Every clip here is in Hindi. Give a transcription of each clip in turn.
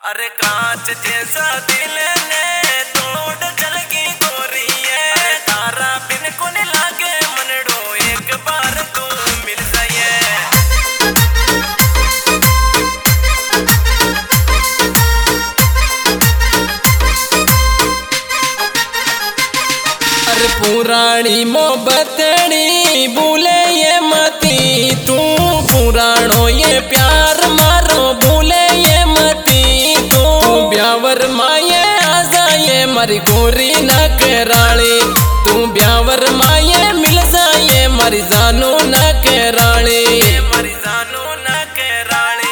अरे कांच जैसा दिल ने तोड़ चलगी गोरी है, तारा बिन कोन लागे मनड़ो एक बार तू मिल जाए। अरे पुरानी मोहब्बतनी भूले ये मती तू, पुरानो ये प्यार मारो भूले ये मती तू। ब्यावर माये आ जाए मारी गोरी न कराली, तू ब्यावर माये मिल जाए मारी जानू न कराली, मारी जानू न कराली।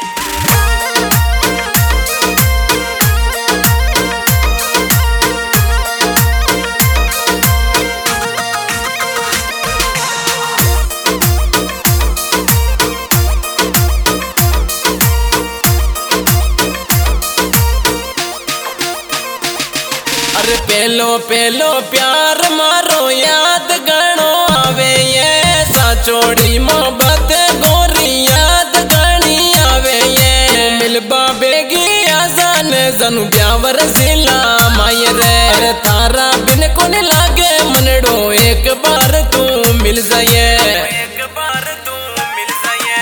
अरे पहलो पहलो प्यार मारो याद गणो आवे ये, साचोड़ी मोहब्बत गोरी याद गणी आवे ये। मिलबा बेगी आजान जनु ब्यावर जिला माये रे, अरे तारा बिन कोन लागे मनड़ो एक बार तू मिल जाए, एक बार तू मिल जाए।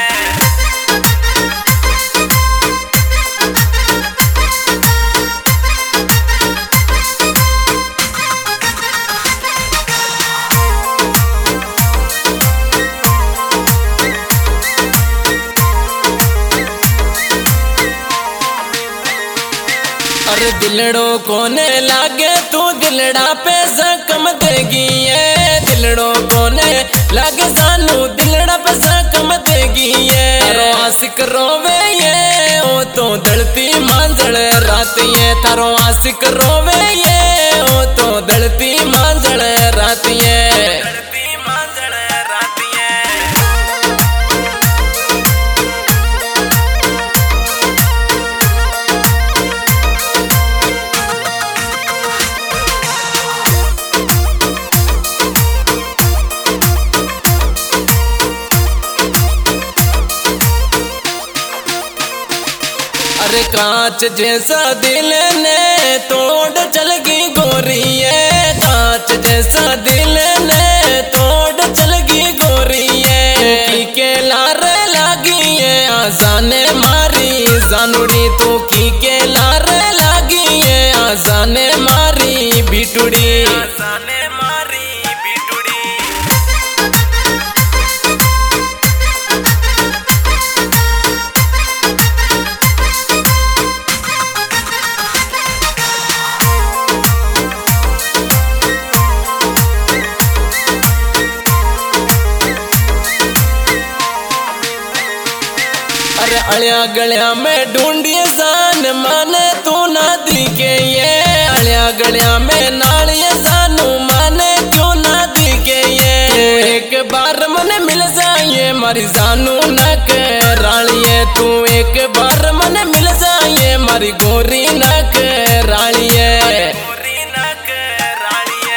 अरे दिलड़ो कोने लागे तू दिलड़ा पे कम देगी ये, दिलड़ो कोने लागे सानू दिलड़ा पे कम देगी ये। तारो आशिक रोवे ये ओ तो दलती मांझल रात ये, तारो आशिक रोवे ये ओ तो दलती मांझल रात ये, दलती मांझल रात ये। अरे कांच जैसा दिल ने तोड़ चलगी गोरी है, कांच जैसा दिल ने तोड़ चलगी गोरी है। की के लार लागी है आजाने मारी जानूड़ी, तू की के लार लागी है आजाने मारी बिटुड़ी, आजाने मारी बिटुड़ी। अरे अलिया गलिया में ढूंढिए जान माने तू ना दिखे ये, अलिया गलिया में नालिए जानू माने क्यों ना दिखे ये। एक बार मने मिल जाए मारी जानू न करालिए, तू एक बार मने मिल जाए मारी गोरी न करालिए, गोरी न करालिए।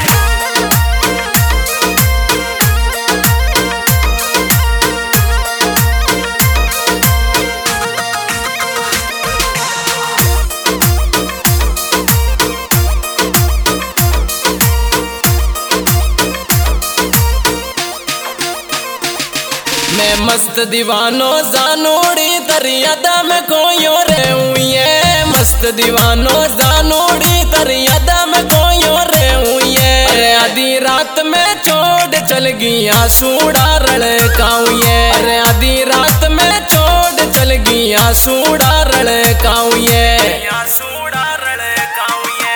मैं मस्त दीवानो जानोड़ी दरियादा में कोयो रे हुई है, मस्त दीवानो जानोड़ी दरियादा में कोयो रे हुई है। अरे आधी रात में छोड़ चल गई आंसूड़ा रड़काऊ ये, अरे आधी रात में छोड़ चल गई आंसूड़ा रड़काऊ ये, आंसूड़ा रड़काऊ ये।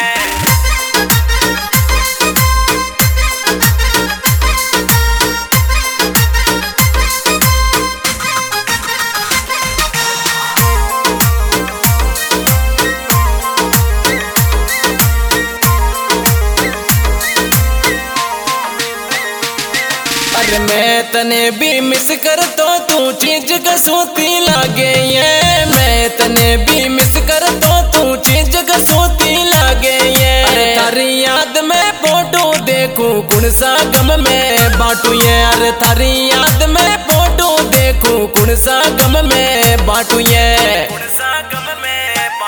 अरे मैं तने भी मिस कर तो तू चीज कसूती लागे ये, मैं तने भी मिस कर तो तू चीज कसूती लागे ये। अरे तारी याद में फोटो देखूं कुण सा गम में बाटू ये, अरे तारी याद में फोटो देखूं कुण सा गम में बाटू ये, कुण सा गम में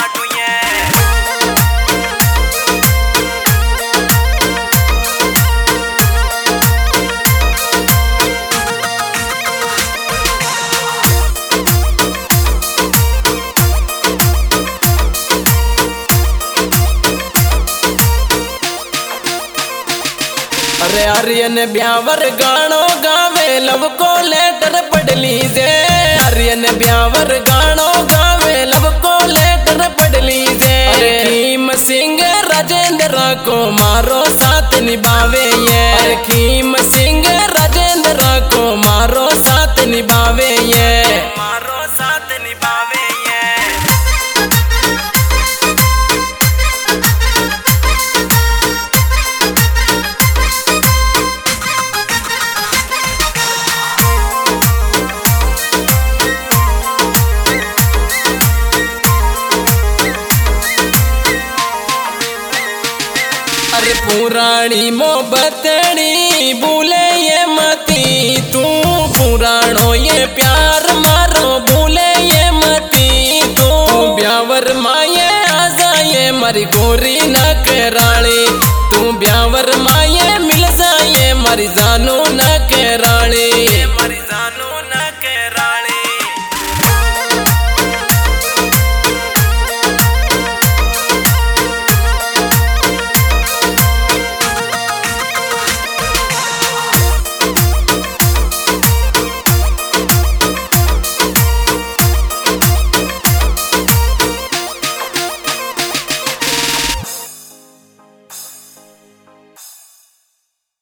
आर्यन ब्यावर गानो गावे लव को लेटर पढ़ लीजे। आर्यन ब्यावर गानो गावे लव को लेटर पढ़ लीजे। खीम सिंह राजेंद्र को मारो साथ निभावे ये। खीम सिंह राजेंद्र को मारो साथ निभावे ये। मारो साथ निभावे ये। अरे पुरानी मोहब्बतड़ी भूले ये मती तू। पुरानो ये प्यार मारो भूले ये मती तू। ब्यावर माये आ जाए मरी गोरी ना